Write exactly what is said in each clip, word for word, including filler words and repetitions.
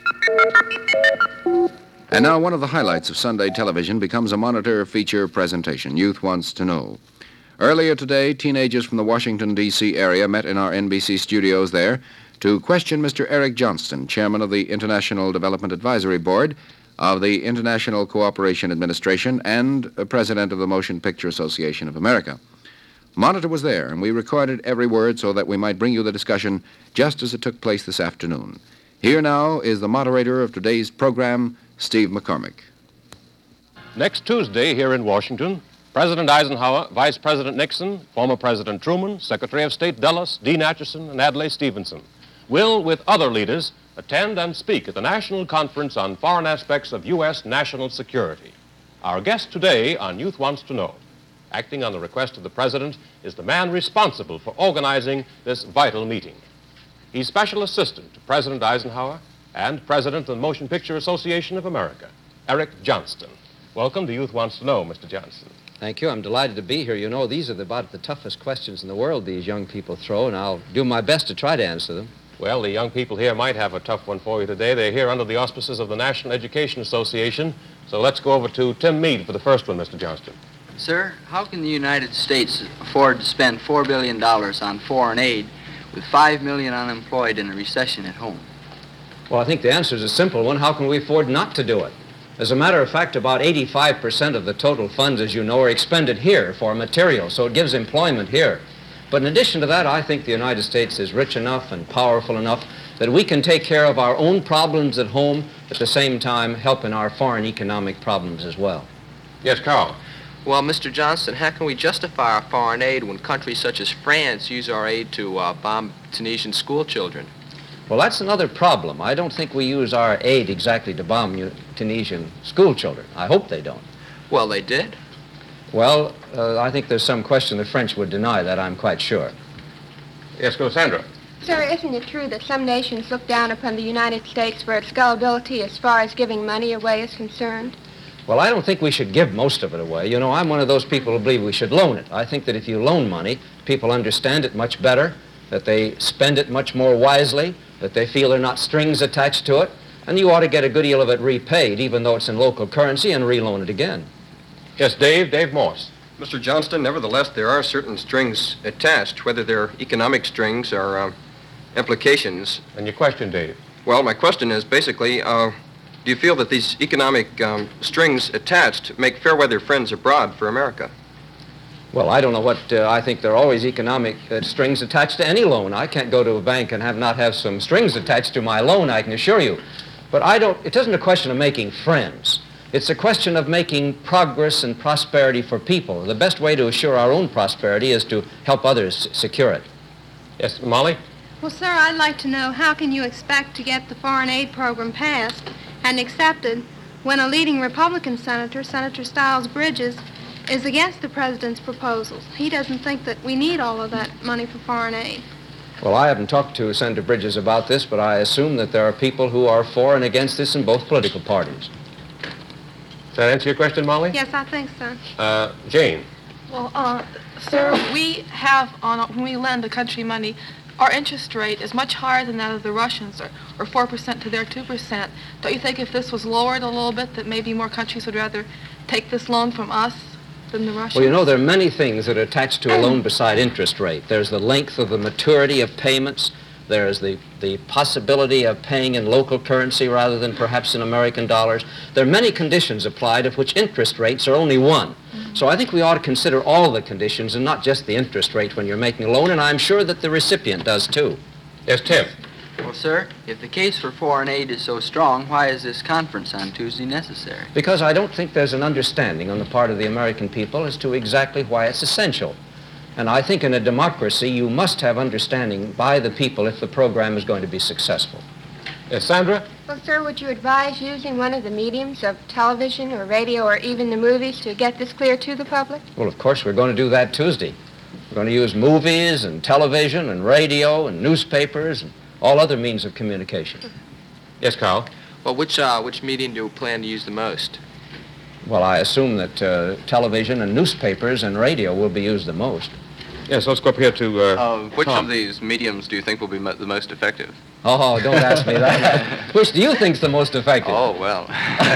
And now one of the highlights of Sunday television becomes a Monitor feature presentation, Youth Wants to Know. Earlier today, teenagers from the Washington, D C area met in our N B C studios there to question Mister Eric Johnston, chairman of the International Development Advisory Board of the International Cooperation Administration and president of the Motion Picture Association of America. Monitor was there, and we recorded every word so that we might bring you the discussion just as it took place this afternoon. Here now is the moderator of today's program, Steve McCormick. Next Tuesday here in Washington, President Eisenhower, Vice President Nixon, former President Truman, Secretary of State Dulles, Dean Acheson, and Adlai Stevenson will, with other leaders, attend and speak at the National Conference on Foreign Aspects of U S National Security. Our guest today on Youth Wants to Know, acting on the request of the President, is the man responsible for organizing this vital meeting. He's Special Assistant to President Eisenhower and President of the Motion Picture Association of America, Eric Johnston. Welcome to Youth Wants to Know, Mister Johnston. Thank you. I'm delighted to be here. You know, these are the, about the toughest questions in the world these young people throw, and I'll do my best to try to answer them. Well, the young people here might have a tough one for you today. They're here under the auspices of the National Education Association. So let's go over to Tim Meade for the first one, Mister Johnston. Sir, how can the United States afford to spend four billion dollars on foreign aid with five million unemployed and a recession at home? Well, I think the answer is a simple one. How can we afford not to do it? As a matter of fact, about eighty-five percent of the total funds, as you know, are expended here for material, so it gives employment here. But in addition to that, I think the United States is rich enough and powerful enough that we can take care of our own problems at home, at the same time helping our foreign economic problems as well. Yes, Carl. Well, Mister Johnston, how can we justify our foreign aid when countries such as France use our aid to uh, bomb Tunisian school children? Well, that's another problem. I don't think we use our aid exactly to bomb Tunisian school children. I hope they don't. Well, they did. Well, uh, I think there's some question the French would deny that, I'm quite sure. Yes, go, Sandra. Sir, isn't it true that some nations look down upon the United States for its gullibility as far as giving money away is concerned? Well, I don't think we should give most of it away. You know, I'm one of those people who believe we should loan it. I think that if you loan money, people understand it much better, that they spend it much more wisely, that they feel there are not strings attached to it, and you ought to get a good deal of it repaid, even though it's in local currency, and reloan it again. Yes, Dave, Dave Morse. Mister Johnston, nevertheless, there are certain strings attached, whether they're economic strings or uh, implications. And your question, Dave? Well, my question is basically, uh, do you feel that these economic um, strings attached make fair weather friends abroad for America? Well, I don't know what, uh, I think there are always economic uh, strings attached to any loan. I can't go to a bank and have not have some strings attached to my loan, I can assure you. But I don't, it isn't a question of making friends. It's a question of making progress and prosperity for people. The best way to assure our own prosperity is to help others secure it. Yes, Molly? Well, sir, I'd like to know how can you expect to get the foreign aid program passed and accepted when a leading Republican senator, Senator Stiles Bridges, is against the president's proposals? He doesn't think that we need all of that money for foreign aid. Well, I haven't talked to Senator Bridges about this, but I assume that there are people who are for and against this in both political parties. Does that answer your question, Molly? Yes, I think so. Uh, Jane? Well, uh, sir, we have, on when we lend a country money, our interest rate is much higher than that of the Russians, or, or four percent to their two percent. Don't you think if this was lowered a little bit, that maybe more countries would rather take this loan from us than the Russians? Well, you know, there are many things that are attached to a loan beside interest rate. There's the length of the maturity of payments. There's the, the possibility of paying in local currency rather than perhaps in American dollars. There are many conditions applied, of which interest rates are only one. Mm-hmm. So I think we ought to consider all the conditions and not just the interest rate when you're making a loan, and I'm sure that the recipient does too. Yes, Tim? Well, sir, if the case for foreign aid is so strong, why is this conference on Tuesday necessary? Because I don't think there's an understanding on the part of the American people as to exactly why it's essential. And I think in a democracy, you must have understanding by the people if the program is going to be successful. Yes, Sandra? Well, sir, would you advise using one of the mediums of television or radio or even the movies to get this clear to the public? Well, of course, we're going to do that Tuesday. We're going to use movies and television and radio and newspapers and all other means of communication. Yes, Carl? Well, which, uh, which medium do you plan to use the most? Well, I assume that uh, television and newspapers and radio will be used the most. Yes, let's go up here to uh, Uh, which Tom. of these mediums do you think will be mo- the most effective? Oh, don't ask me that. Which do you think's the most effective? Oh, well.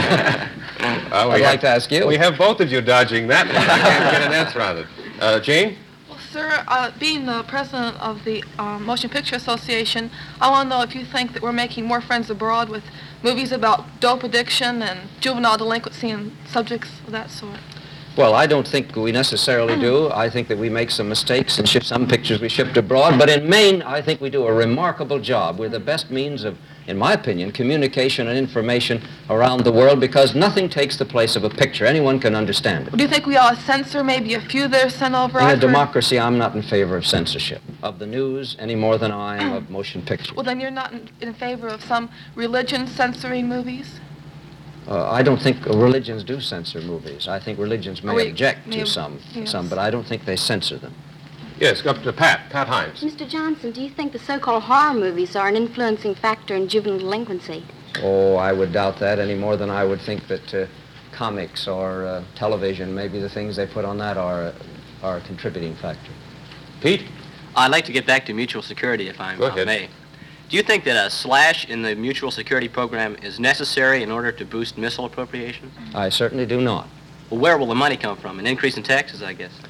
Uh, we I'd have- like to ask you. We have both of you dodging that one. I can't get an answer on it. Uh, Jane? Well, sir, uh, being the president of the uh, Motion Picture Association, I want to know if you think that we're making more friends abroad with movies about dope addiction and juvenile delinquency and subjects of that sort. Well, I don't think we necessarily do. I think that we make some mistakes and ship some pictures we shipped abroad. But in Maine, I think we do a remarkable job. We're the best means of, in my opinion, communication and information around the world because nothing takes the place of a picture. Anyone can understand it. Do you think we ought to censor maybe a few that are sent over? In a I've heard- democracy, I'm not in favor of censorship of the news any more than I am of motion pictures. Well, then you're not in, in favor of some religion censoring movies? Uh, I don't think religions do censor movies. I think religions may Oh, wait, object may- to some, yes. some, but I don't think they censor them. Yes, up to Pat. Pat Hines. Mister Johnson, do you think the so-called horror movies are an influencing factor in juvenile delinquency? Oh, I would doubt that any more than I would think that uh, comics or uh, television, maybe the things they put on that are, are a contributing factor. Pete? I'd like to get back to mutual security, if I Go ahead. may. Do you think that a slash in the mutual security program is necessary in order to boost missile appropriations? I certainly do not. Well, where will the money come from? An increase in taxes, I guess.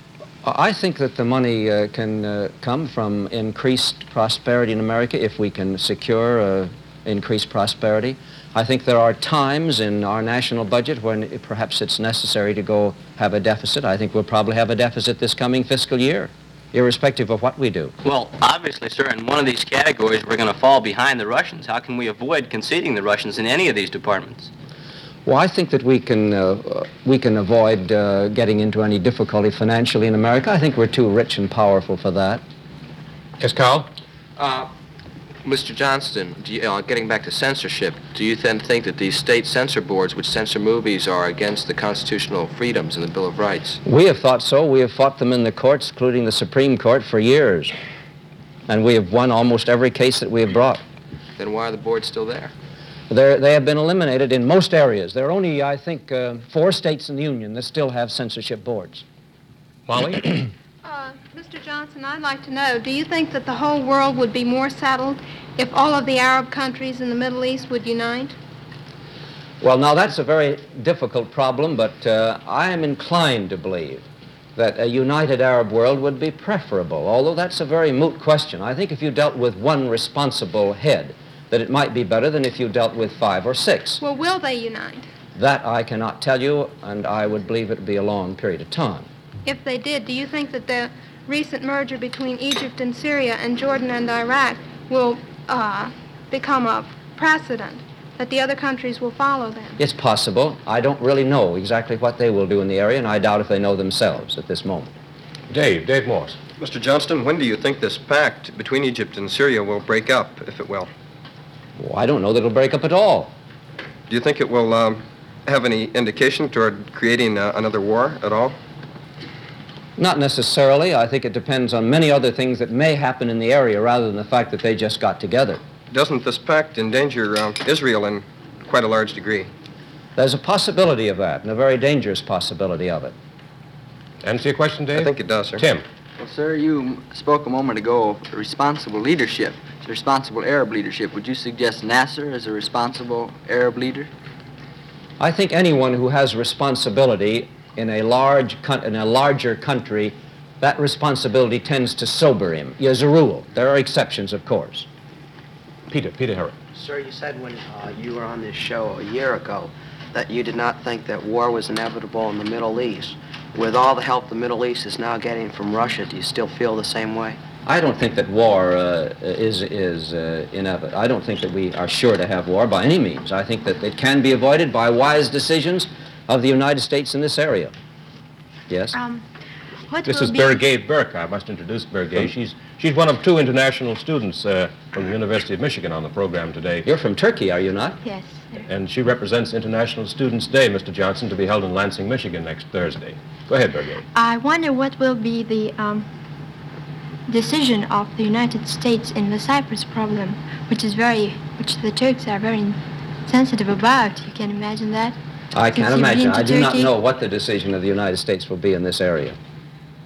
I think that the money uh, can uh, come from increased prosperity in America if we can secure uh, increased prosperity. I think there are times in our national budget when it, perhaps it's necessary to go have a deficit. I think we'll probably have a deficit this coming fiscal year, irrespective of what we do. Well, obviously, sir, in one of these categories, we're going to fall behind the Russians. How can we avoid conceding the Russians in any of these departments? Well, I think that we can uh, we can avoid uh, getting into any difficulty financially in America. I think we're too rich and powerful for that. Yes, Carl? Uh, Mister Johnston, do you, uh, getting back to censorship, do you then think that these state censor boards which censor movies are against the constitutional freedoms in the Bill of Rights? We have thought so. We have fought them in the courts, including the Supreme Court, for years. And we have won almost every case that we have brought. Then why are the boards still there? They're, they have been eliminated in most areas. There are only, I think, uh, four states in the Union that still have censorship boards. Molly? Uh, Mister Johnson, I'd like to know, do you think that the whole world would be more settled if all of the Arab countries in the Middle East would unite? Well, now, that's a very difficult problem, but uh, I am inclined to believe that a united Arab world would be preferable, although that's a very moot question. I think if you dealt with one responsible head, that it might be better than if you dealt with five or six. Well, will they unite? That I cannot tell you, and I would believe it would be a long period of time. If they did, do you think that the recent merger between Egypt and Syria and Jordan and Iraq will uh, become a precedent, that the other countries will follow them? It's possible. I don't really know exactly what they will do in the area, and I doubt if they know themselves at this moment. Dave, Dave Morse. Mister Johnston, when do you think this pact between Egypt and Syria will break up, if it will? Well, I don't know that it'll break up at all. Do you think it will um, have any indication toward creating uh, another war at all? Not necessarily. I think it depends on many other things that may happen in the area rather than the fact that they just got together. Doesn't this pact endanger uh, Israel in quite a large degree? There's a possibility of that, and a very dangerous possibility of it. Answer your question, Dave? I think it does, sir. Tim? Well, sir, you spoke a moment ago of responsible leadership, responsible Arab leadership. Would you suggest Nasser as a responsible Arab leader? I think anyone who has responsibility in a large coun- in a larger country, that responsibility tends to sober him, as a rule. There are exceptions, of course. Peter, Peter Herrick. Sir, you said when uh, you were on this show a year ago that you did not think that war was inevitable in the Middle East. With all the help the Middle East is now getting from Russia, do you still feel the same way? I don't think that war uh, is is uh, inevitable. I don't think that we are sure to have war by any means. I think that it can be avoided by wise decisions of the United States in this area. Yes? Um, what This will is be... Birgit Burke. I must introduce Birgit. She's, she's one of two international students uh, from the University of Michigan on the program today. You're from Turkey, are you not? Yes, sir. And she represents International Students' Day, Mister Johnson, to be held in Lansing, Michigan next Thursday. Go ahead, Birgit. I wonder what will be the um, decision of the United States in the Cyprus problem, which is very, which the Turks are very sensitive about. You can imagine that? I Since can't you've imagine. been to I do not Turkey- know what the decision of the United States will be in this area.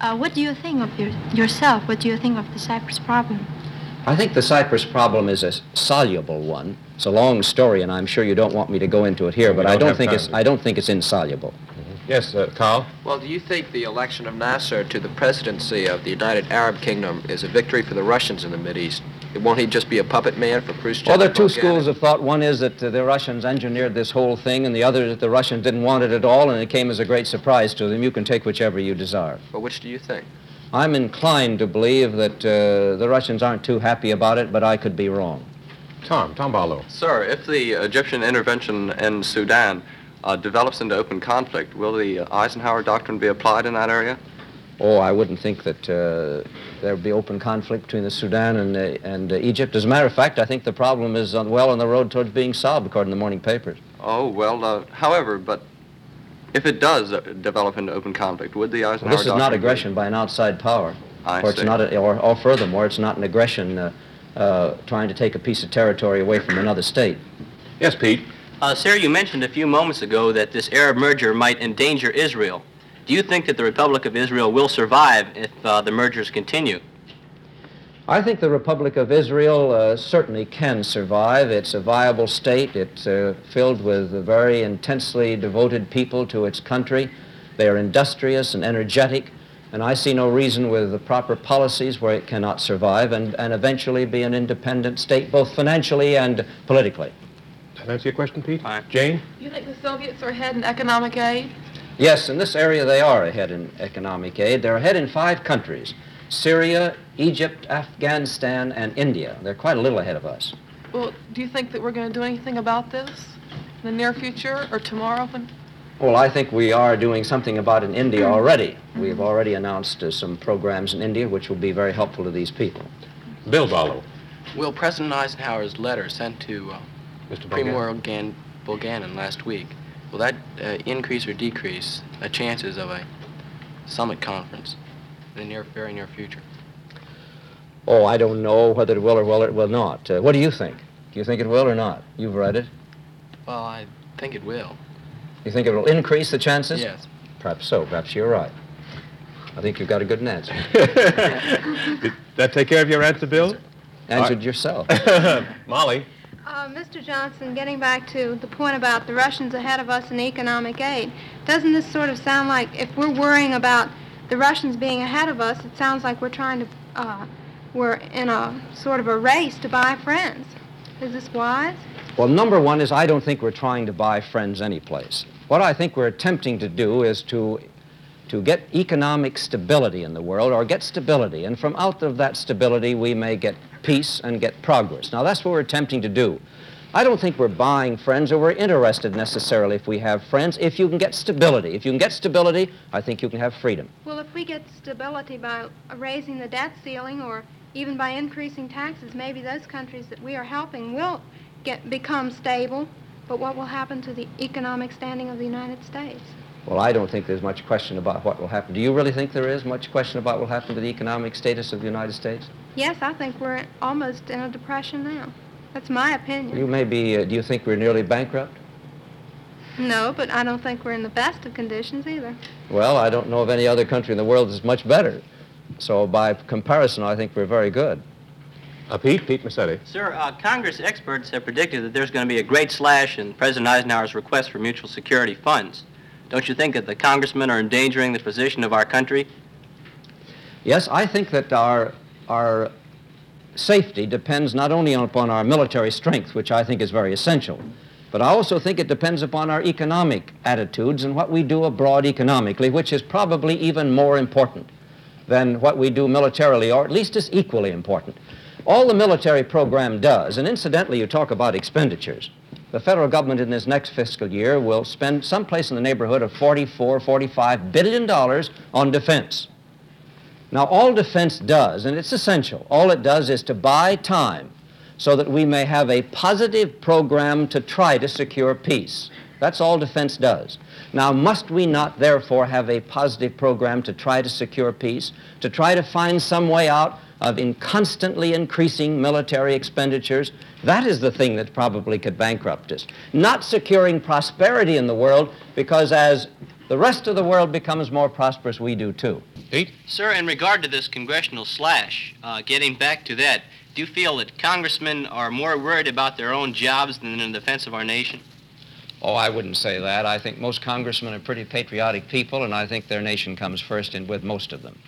Uh, what do you think of your, yourself? What do you think of the Cyprus problem? I think the Cyprus problem is a soluble one. It's a long story, and I'm sure you don't want me to go into it here, but I don't think it's I don't think it's insoluble. Mm-hmm. Yes, uh, Carl? Well, do you think the election of Nasser to the presidency of the United Arab Kingdom is a victory for the Russians in the Mideast? Won't he just be a puppet man for Khrushchev? Well, there are two schools of thought. One is that uh, the Russians engineered this whole thing, and the other is that the Russians didn't want it at all, and it came as a great surprise to them. You can take whichever you desire. Well, which do you think? I'm inclined to believe that uh, the Russians aren't too happy about it, but I could be wrong. Tom, Tom Barlow. Sir, if the Egyptian intervention in Sudan uh, develops into open conflict, will the uh, Eisenhower Doctrine be applied in that area? Oh, I wouldn't think that uh, there would be open conflict between the Sudan and, uh, and uh, Egypt. As a matter of fact, I think the problem is on, well on the road towards being solved, according to the morning papers. Oh, well, uh, however, but if it does uh, develop into open conflict, would the Eisenhower Well, this is not Doctrine aggression be... by an outside power. I or it's see. not a, or, or furthermore, it's not an aggression uh, uh, trying to take a piece of territory away from another state. Yes, Pete? Uh, Sir, you mentioned a few moments ago that this Arab merger might endanger Israel. Do you think that the Republic of Israel will survive if uh, the mergers continue? I think the Republic of Israel uh, certainly can survive. It's a viable state. It's uh, filled with very intensely devoted people to its country. They are industrious and energetic, and I see no reason with the proper policies where it cannot survive and, and eventually be an independent state, both financially and politically. Can I answer your question, Pete? Fine. Jane? Do you think the Soviets are ahead in economic aid? Yes, in this area they are ahead in economic aid. They're ahead in five countries: Syria, Egypt, Afghanistan, and India. They're quite a little ahead of us. Well, do you think that we're going to do anything about this in the near future or tomorrow? When... Well, I think we are doing something about it in India already. We've already announced uh, some programs in India which will be very helpful to these people. Bill Barlow. Will President Eisenhower's letter sent to uh, Mister Premier Bulgan- Bulganin last week, will that uh, increase or decrease the chances of a summit conference in the near, very near future? Oh, I don't know whether it will or whether it will not. Uh, what do you think? Do you think it will or not? You've read it. Well, I think it will. You think it will increase the chances? Yes. Perhaps so. Perhaps you're right. I think you've got a good answer. Did that take care of your answer, Bill? Answered yourself. Molly? Uh, Mister Johnson, getting back to the point about the Russians ahead of us in economic aid, doesn't this sort of sound like if we're worrying about the Russians being ahead of us, it sounds like we're trying to, uh, we're in a sort of a race to buy friends. Is this wise? Well, number one is I don't think we're trying to buy friends anyplace. What I think we're attempting to do is to, to get economic stability in the world, or get stability, and from out of that stability we may get peace and get progress. Now, that's what we're attempting to do. I don't think we're buying friends, or we're interested necessarily if we have friends, if you can get stability. If you can get stability, I think you can have freedom. Well, if we get stability by raising the debt ceiling or even by increasing taxes, maybe those countries that we are helping will get become stable. But what will happen to the economic standing of the United States? Well, I don't think there's much question about what will happen. Do you really think there is much question about what will happen to the economic status of the United States? Yes, I think we're almost in a depression now. That's my opinion. You may be, uh, do you think we're nearly bankrupt? No, but I don't think we're in the best of conditions either. Well, I don't know of any other country in the world that's much better. So by comparison, I think we're very good. Uh, Pete, Pete Massetti. Sir, uh, Congress experts have predicted that there's going to be a great slash in President Eisenhower's request for mutual security funds. Don't you think that the congressmen are endangering the position of our country? Yes, I think that our, our safety depends not only upon our military strength, which I think is very essential, but I also think it depends upon our economic attitudes and what we do abroad economically, which is probably even more important than what we do militarily, or at least is equally important. All the military program does, and incidentally, you talk about expenditures. The federal government in this next fiscal year will spend someplace in the neighborhood of forty-four, forty-five billion dollars on defense. Now, all defense does, and it's essential, all it does is to buy time so that we may have a positive program to try to secure peace. That's all defense does. Now, must we not therefore have a positive program to try to secure peace, to try to find some way out of in constantly increasing military expenditures? That is the thing that probably could bankrupt us. Not securing prosperity in the world, because as the rest of the world becomes more prosperous, we do too. Pete? Sir, in regard to this congressional slash, uh, getting back to that, do you feel that congressmen are more worried about their own jobs than in defense of our nation? Oh, I wouldn't say that. I think most congressmen are pretty patriotic people, and I think their nation comes first in with most of them.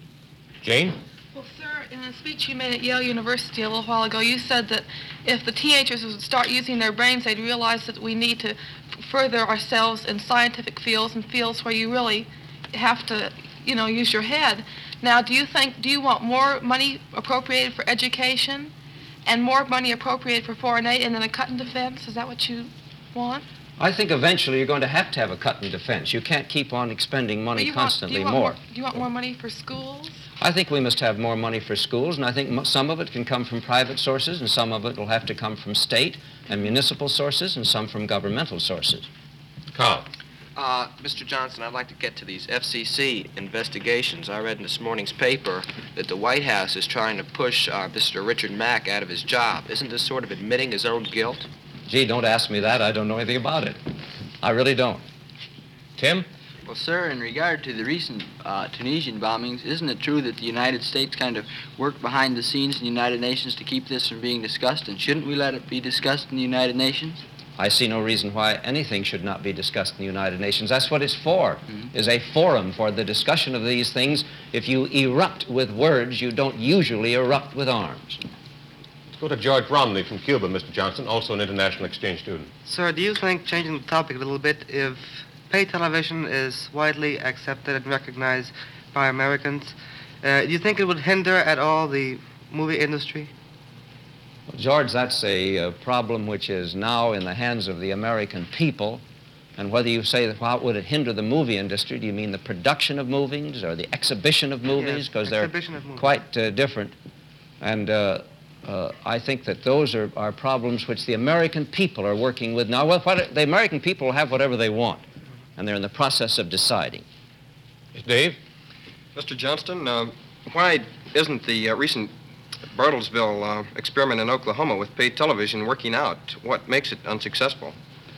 Jane? Well, sir, in a speech you made at Yale University a little while ago, you said that if the teenagers would start using their brains, they'd realize that we need to further ourselves in scientific fields and fields where you really have to, you know, use your head. Now, do you think, do you want more money appropriated for education and more money appropriated for foreign aid and then a cut in defense? Is that what you want? I think eventually you're going to have to have a cut in defense. You can't keep on expending money Do you want- constantly do you want more. Do you want more money for schools? I think we must have more money for schools, and I think mo- some of it can come from private sources, and some of it will have to come from state and municipal sources, and some from governmental sources. Carl? Uh, Mister Johnson, I'd like to get to these F C C investigations. I read in this morning's paper that the White House is trying to push uh, Mister Richard Mack out of his job. Isn't this sort of admitting his own guilt? Gee, don't ask me that. I don't know anything about it. I really don't. Tim? Well, sir, in regard to the recent uh, Tunisian bombings, isn't it true that the United States kind of worked behind the scenes in the United Nations to keep this from being discussed? And shouldn't we let it be discussed in the United Nations? I see no reason why anything should not be discussed in the United Nations. That's what it's for, mm-hmm. is a forum for the discussion of these things. If you erupt with words, you don't usually erupt with arms. Let's go to George Romney from Cuba, Mister Johnson, also an international exchange student. Sir, do you think, changing the topic a little bit, if pay television is widely accepted and recognized by Americans, uh, do you think it would hinder at all the movie industry? Well, George, that's a uh, problem which is now in the hands of the American people. And whether you say that, how would it hinder the movie industry, do you mean the production of movies or the exhibition of movies? Because Yes, they're exhibition of movies. quite uh, different. And uh, uh, I think that those are, are problems which the American people are working with now. Well, what, the American people have whatever they want, and they're in the process of deciding. Dave? Mister Johnston, uh, why isn't the uh, recent Bartlesville uh, experiment in Oklahoma with paid television working out? What makes it unsuccessful?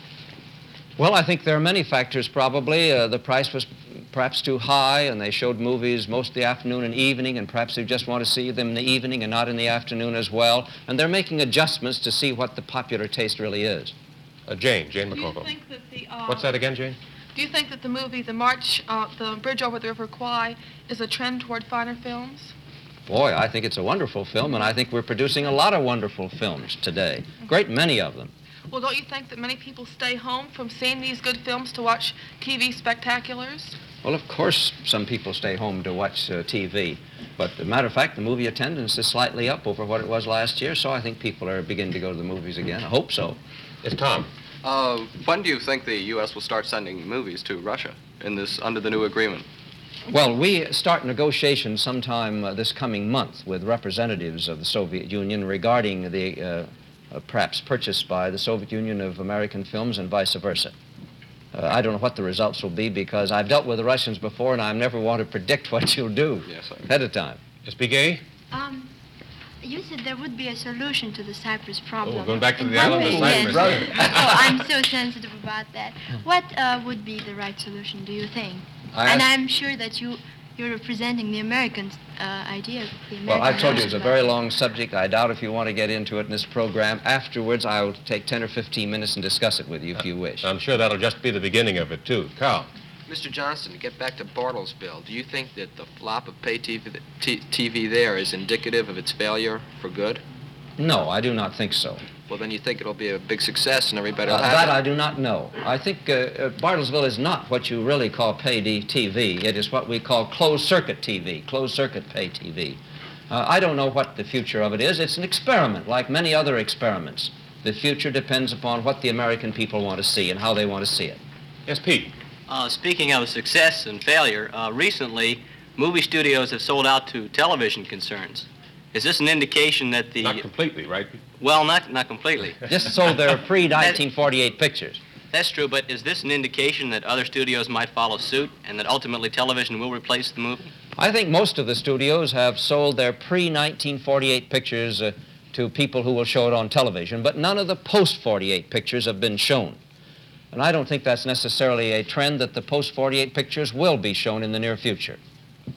Well, I think there are many factors, probably. Uh, the price was perhaps too high, and they showed movies most of the afternoon and evening, and perhaps they just want to see them in the evening and not in the afternoon as well. And they're making adjustments to see what the popular taste really is. Uh, Jane, Jane Do you McCoco. think that the, uh, What's that again, Jane? Do you think that the movie, The March, uh, The Bridge Over the River Kwai, is a trend toward finer films? Boy, I think it's a wonderful film, and I think we're producing a lot of wonderful films today. Great many of them. Well, don't you think that many people stay home from seeing these good films to watch T V spectaculars? Well, of course, some people stay home to watch uh, T V. But as a matter of fact, the movie attendance is slightly up over what it was last year, so I think people are beginning to go to the movies again. I hope so. It's Tom. Uh, when do you think the U S will start sending movies to Russia in this under the new agreement? Well, we start negotiations sometime uh, this coming month with representatives of the Soviet Union regarding the uh, uh, perhaps purchase by the Soviet Union of American films and vice versa. Uh, I don't know what the results will be because I've dealt with the Russians before and I never want to predict what you'll do yes, ahead of time. Miz Begay? Um, you said there would be a solution to the Cyprus problem. Oh, going back to In the what island of way? Cyprus. Yes. Oh, I'm so sensitive about that. What uh, would be the right solution, do you think? I and asked- I'm sure that you, you're representing the American uh, idea. The American Well, I told you it's a notion very about it. long subject. I doubt if you want to get into it in this program. Afterwards, I'll take ten or fifteen minutes and discuss it with you if you wish. I'm sure that'll just be the beginning of it, too. Carl? Mister Johnston, to get back to Bartlesville, do you think that the flop of pay T V, T- TV there is indicative of its failure for good? No, I do not think so. Well, then you think it'll be a big success and everybody Uh, will have that it? I do not know. I think uh, uh, Bartlesville is not what you really call pay T V. It is what we call closed-circuit T V, closed-circuit pay T V. Uh, I don't know what the future of it is. It's an experiment, like many other experiments. The future depends upon what the American people want to see and how they want to see it. Yes, Pete. Uh, speaking of success and failure, uh, recently movie studios have sold out to television concerns. Is this an indication that the... Not completely, right? Well, not, not completely. Just sold their pre nineteen forty-eight pictures. That's true, but is this an indication that other studios might follow suit and that ultimately television will replace the movie? I think most of the studios have sold their pre nineteen forty-eight pictures uh, to people who will show it on television, but none of the post forty-eight pictures have been shown. And I don't think that's necessarily a trend that the post forty-eight pictures will be shown in the near future.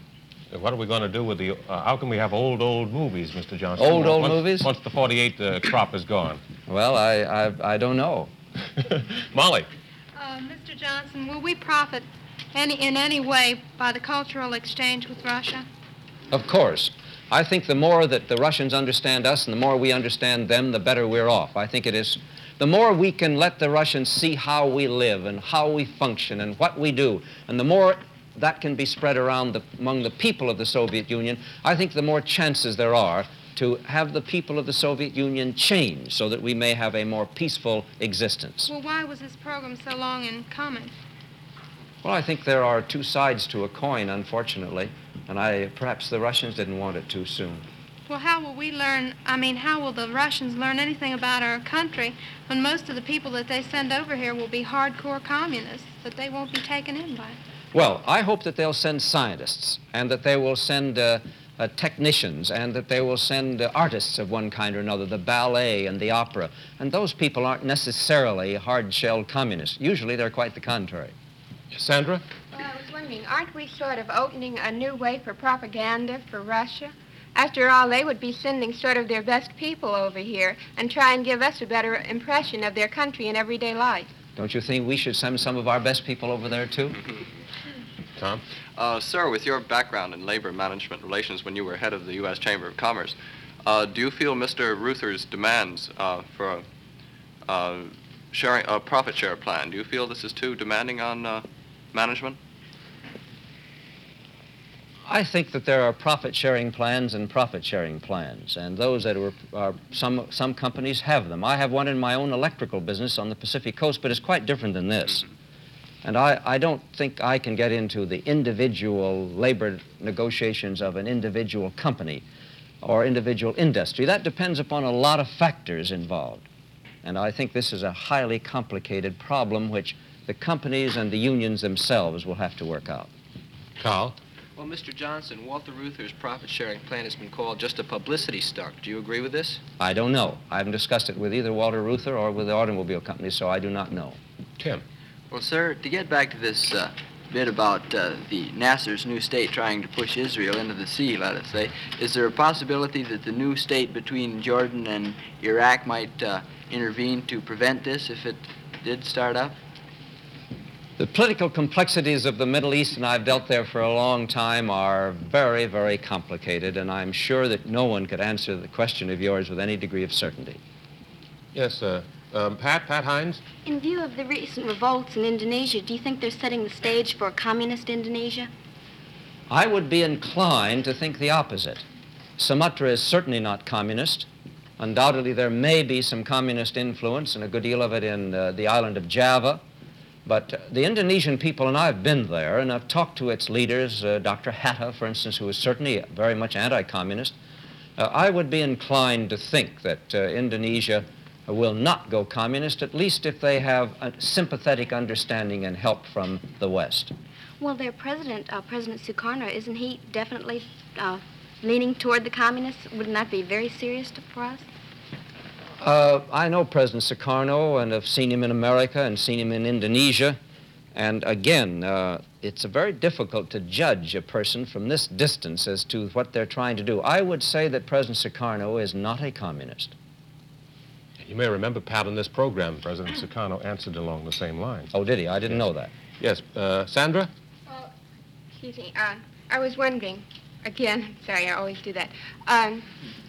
uh, what are we going to do with the, uh, how can we have old, old movies, Mister Johnson? Old, old once, movies? Once the forty-eight uh, crop is gone. Well, I, I, I don't know. Molly. Uh, Mister Johnson, will we profit any, in any way by the cultural exchange with Russia? Of course. I think the more that the Russians understand us and the more we understand them, the better we're off. I think it is, the more we can let the Russians see how we live and how we function and what we do, and the more that can be spread around the, among the people of the Soviet Union, I think the more chances there are to have the people of the Soviet Union change so that we may have a more peaceful existence. Well, why was this program so long in coming? Well, I think there are two sides to a coin, unfortunately, and I, perhaps the Russians didn't want it too soon. Well, how will we learn, I mean, how will the Russians learn anything about our country when most of the people that they send over here will be hardcore communists that they won't be taken in by? Well, I hope that they'll send scientists and that they will send uh, uh, technicians and that they will send uh, artists of one kind or another, the ballet and the opera. And those people aren't necessarily hard-shelled communists. Usually they're quite the contrary. Sandra? Well, I was wondering, aren't we sort of opening a new way for propaganda for Russia? After all, they would be sending sort of their best people over here and try and give us a better impression of their country in everyday life. Don't you think we should send some of our best people over there, too? Tom? Uh, sir, with your background in labor management relations when you were head of the U S Chamber of Commerce, uh, do you feel Mister Reuther's demands uh, for a, uh, sharing, a profit share plan, do you feel this is too demanding on uh, management? I think that there are profit-sharing plans and profit-sharing plans, and those that are, are some, some companies have them. I have one in my own electrical business on the Pacific Coast, but it's quite different than this. Mm-hmm. And I, I don't think I can get into the individual labor negotiations of an individual company or individual industry. That depends upon a lot of factors involved. And I think this is a highly complicated problem which the companies and the unions themselves will have to work out. Carl? Well, Mister Johnson, Walter Reuther's profit-sharing plan has been called just a publicity stunt. Do you agree with this? I don't know. I haven't discussed it with either Walter Reuther or with the automobile company, so I do not know. Tim? Well, sir, to get back to this uh, bit about uh, the Nasser's new state trying to push Israel into the sea, let us say, is there a possibility that the new state between Jordan and Iraq might uh, intervene to prevent this if it did start up? The political complexities of the Middle East, and I've dealt there for a long time, are very, very complicated, and I'm sure that no one could answer the question of yours with any degree of certainty. Yes, uh, um, Pat, Pat Hines? In view of the recent revolts in Indonesia, do you think they're setting the stage for communist Indonesia? I would be inclined to think the opposite. Sumatra is certainly not communist. Undoubtedly, there may be some communist influence, and a good deal of it in uh, the island of Java. But uh, the Indonesian people, and I've been there, and I've talked to its leaders, uh, Doctor Hatta, for instance, who is certainly very much anti-communist. Uh, I would be inclined to think that uh, Indonesia will not go communist, at least if they have a sympathetic understanding and help from the West. Well, their president, uh, President Sukarno, isn't he definitely uh, leaning toward the communists? Wouldn't that be very serious to, for us? Uh, I know President Sukarno, and have seen him in America and seen him in Indonesia. And again, uh, it's very difficult to judge a person from this distance as to what they're trying to do. I would say that President Sukarno is not a communist. You may remember, Pat, in this program, President Sukarno answered along the same lines. Oh, did he? I didn't yes. know that. Yes. Uh, Sandra? Oh, excuse me. Uh, I was wondering, again, sorry, I always do that. Um,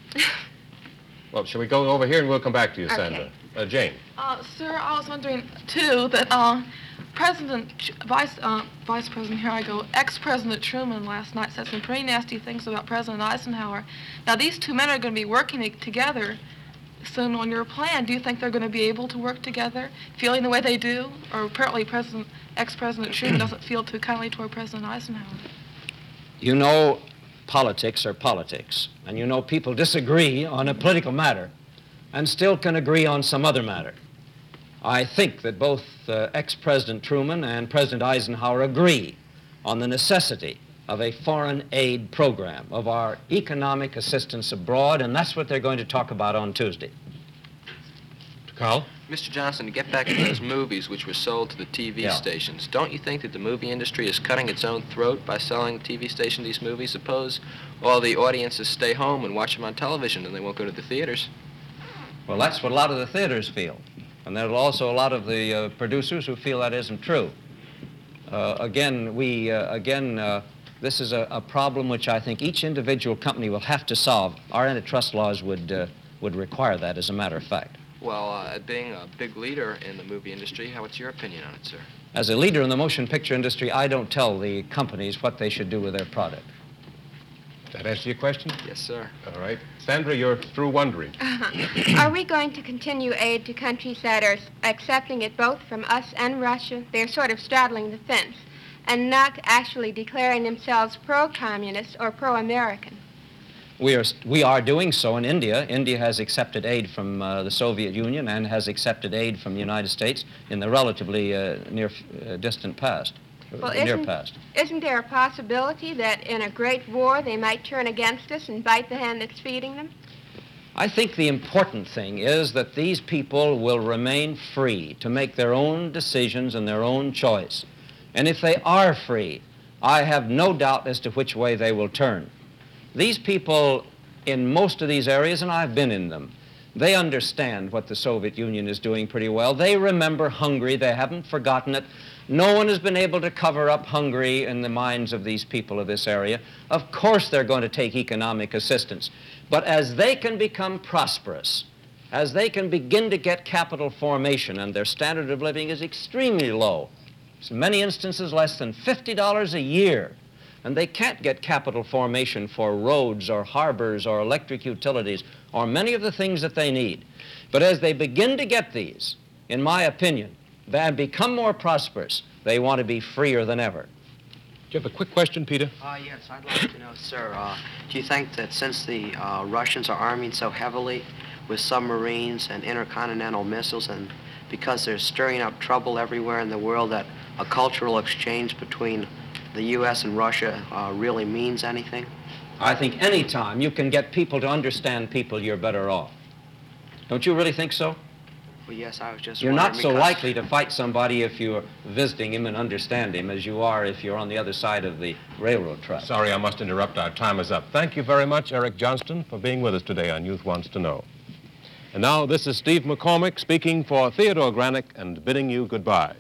Well, shall we go over here and we'll come back to you, Okay. Sandra? Uh, Jane? Uh, sir, I was wondering, too, that uh, President, Ch- Vice, uh, Vice President, here I go, ex-President Truman last night said some pretty nasty things about President Eisenhower. Now, these two men are going to be working together soon on your plan. Do you think they're going to be able to work together, feeling the way they do? Or apparently President, ex-President Truman doesn't feel too kindly toward President Eisenhower. You know, politics are politics, and you know people disagree on a political matter and still can agree on some other matter. I think that both uh, ex-President Truman and President Eisenhower agree on the necessity of a foreign aid program, of our economic assistance abroad, and that's what they're going to talk about on Tuesday. Carl? Mister Johnston, to get back to those movies which were sold to the T V Yeah. stations, don't you think that the movie industry is cutting its own throat by selling the T V station these movies? Suppose all the audiences stay home and watch them on television and they won't go to the theaters. Well, that's what a lot of the theaters feel. And there are also a lot of the uh, producers who feel that isn't true. Uh, again, we, uh, again, uh, this is a, a problem which I think each individual company will have to solve. Our antitrust laws would, uh, would require that, as a matter of fact. Well, uh, being a big leader in the movie industry, how, what's your opinion on it, sir? As a leader in the motion picture industry, I don't tell the companies what they should do with their product. Does that answer your question? Yes, sir. All right. Sandra, you're through wondering. Uh-huh. Are we going to continue aid to countries that are accepting it both from us and Russia? They're sort of straddling the fence and not actually declaring themselves pro-communist or pro-American. We are, we are doing so in India. India has accepted aid from uh, the Soviet Union and has accepted aid from the United States in the relatively uh, near uh, distant past, Well, near isn't, past. isn't there a possibility that in a great war they might turn against us and bite the hand that's feeding them? I think the important thing is that these people will remain free to make their own decisions and their own choice. And if they are free, I have no doubt as to which way they will turn. These people in most of these areas, and I've been in them, they understand what the Soviet Union is doing pretty well. They remember Hungary. They haven't forgotten it. No one has been able to cover up Hungary in the minds of these people of this area. Of course they're going to take economic assistance. But as they can become prosperous, as they can begin to get capital formation, and their standard of living is extremely low, in many instances less than fifty dollars a year, and they can't get capital formation for roads or harbors or electric utilities or many of the things that they need. But as they begin to get these, in my opinion, and become more prosperous, they want to be freer than ever. Do you have a quick question, Peter? Uh, yes, I'd like to know, sir, uh, do you think that since the uh, Russians are arming so heavily with submarines and intercontinental missiles, and because they're stirring up trouble everywhere in the world, that a cultural exchange between the U S and Russia uh, really means anything? I think any time you can get people to understand people, you're better off. Don't you really think so? Well, yes, I was just You're not wondering so because- likely to fight somebody if you're visiting him and understand him as you are if you're on the other side of the railroad track. Sorry, I must interrupt. Our time is up. Thank you very much, Eric Johnston, for being with us today on Youth Wants to Know. And now, this is Steve McCormick speaking for Theodore Granick and bidding you goodbye.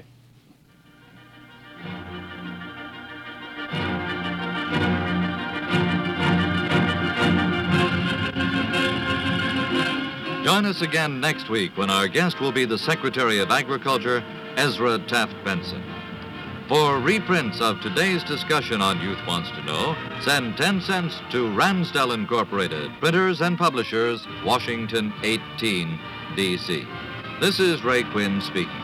Join us again next week when our guest will be the Secretary of Agriculture, Ezra Taft Benson. For reprints of today's discussion on Youth Wants to Know, send ten cents to Ramsdell Incorporated, printers and publishers, Washington eighteen, D C This is Ray Quinn speaking.